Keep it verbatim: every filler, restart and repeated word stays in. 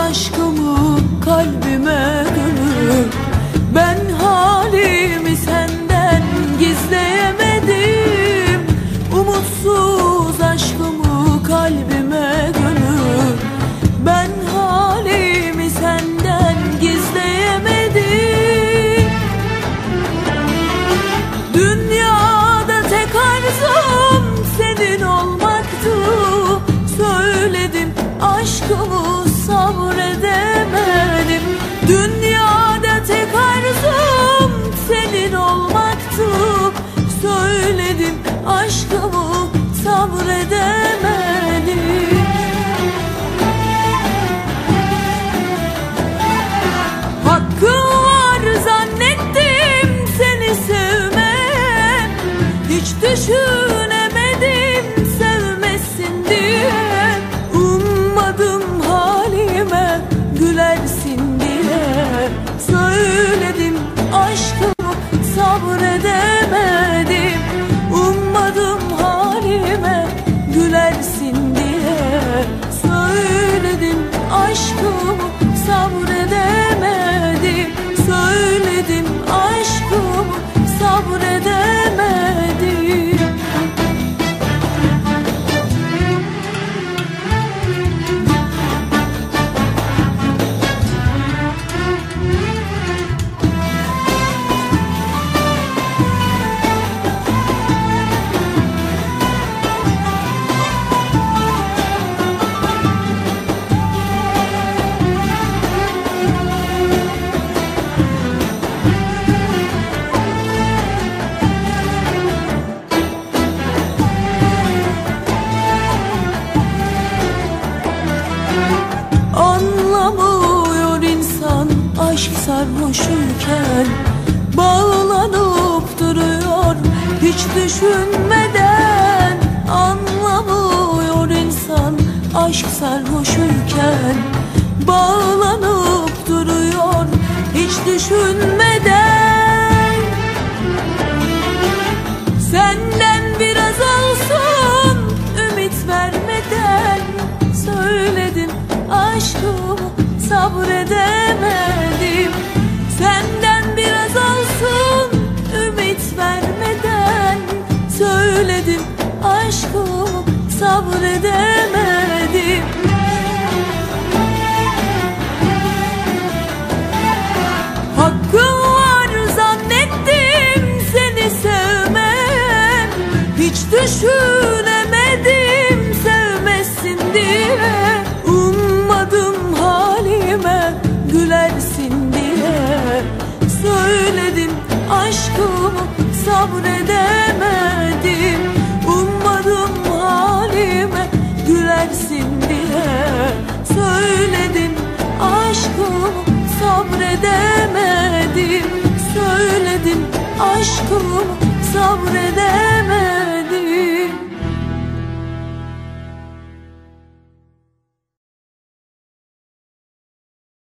aşkımı kalbime gömüp ben halimi senden gizleyemedim. Umutsuz aşkımı kalbime gömüp ben halimi senden gizleyemedim. Dünyada tek arzum senin olmaktı. Söyledim aşkımı sabredemedim. Dünyada tek arzum senin olmaktı. Söyledim aşkımı sabredemedim. Hakkım var zannettim seni sevmem. Hiç düşünemedim sevmesin diye. Ummadım halime gülersin diye. Söyledim aşkımı sabredemedim. Ummadım halime gülersin diye. Söyledim aşkımı sabredemedim. Söyledim aşkımı sabredemedim. Anlamıyor insan aşk sarhoşuyken. Bağlanıp duruyor hiç düşünmeden. Anlamıyor insan aşk sarhoşuyken. Bağlanıp duruyor hiç düşünmeden. Senden biraz olsun ümit vermeden. Söyledim aşkımı sabredemedim. Senden biraz olsun ümit vermeden. Söyledim aşkımı sabredemedim. Hakkım var zannettim seni sevmem. Hiç düşünemedim sevmesin diye. Ummadım halime gülersin diye. Söyledim aşkımı sabredemedim. Ummadım halime gülersin diye. Söyledim aşkımı sabredemedim. Söyledim aşkımı